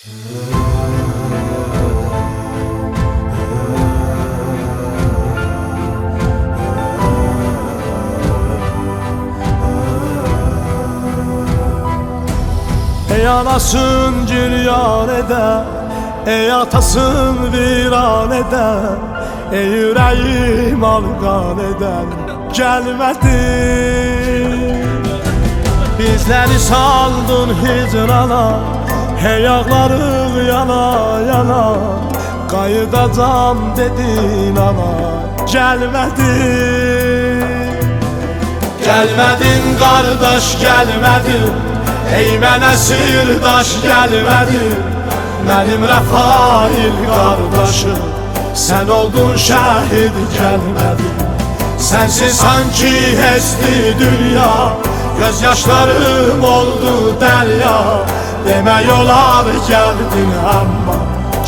Ey anasın giryan eder, ey atasın viran eder, ey yüreğim alqan eder, gelmedin. Bizleri saldın hicrana, hey ağlarıq yana yana, qayıdacam dedin ana, gelmedin. Gelmedin qardaş, gelmedin, ey mənə sirdaş, gəlmədin. Mənim Rəfail qardaşım, sən oldun şəhid, gəlmədin. Sənsiz sanki hesdi dünya, göz yaşlarım oldu dərya. Demək olar gəldin amma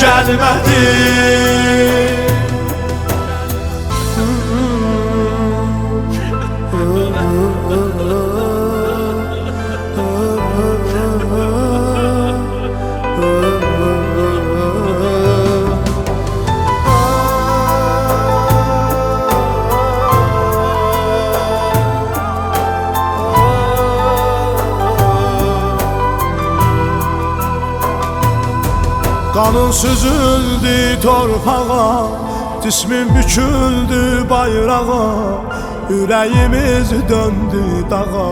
gəlmədin. Qanın süzüldü torpağa, cismin büküldü bayrağa, ürəyimiz döndü dağa,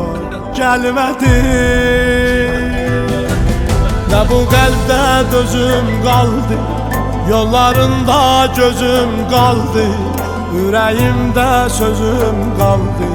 gəlmədin. Nə bu qəlbdə dözüm qaldı, yollarında gözüm qaldı, ürəyimdə sözüm qaldı,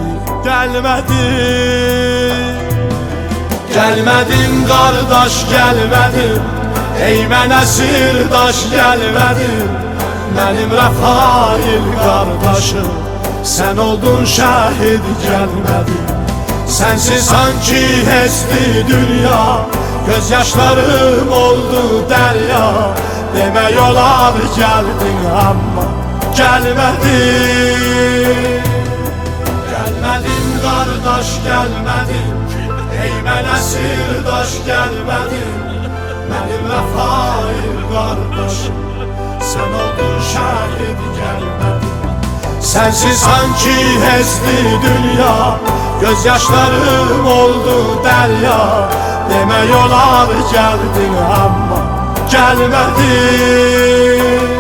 gəlmədin. Gəlmədin qardaş, gəlmədin, ey mənə sirdaş, gəlmədin. Mənim Rəfail qardaşım, sən oldun şəhid, gəlmədin. Sənsiz sanki hesdi dünya, göz yaşlarım oldu dərya. Demək olar gəldin amma gəlmədin. Gəlmədin qardaş, gəlmədin, ey mənə sirdaş, gəlmədin. Mənim Rəfail qardaşım, sən oldun şəhid, gəlmədin. Sənsiz sanki hesdi dünya, göz yaşlarım oldu dərya. Demək olar gəldin amma gəlmədin.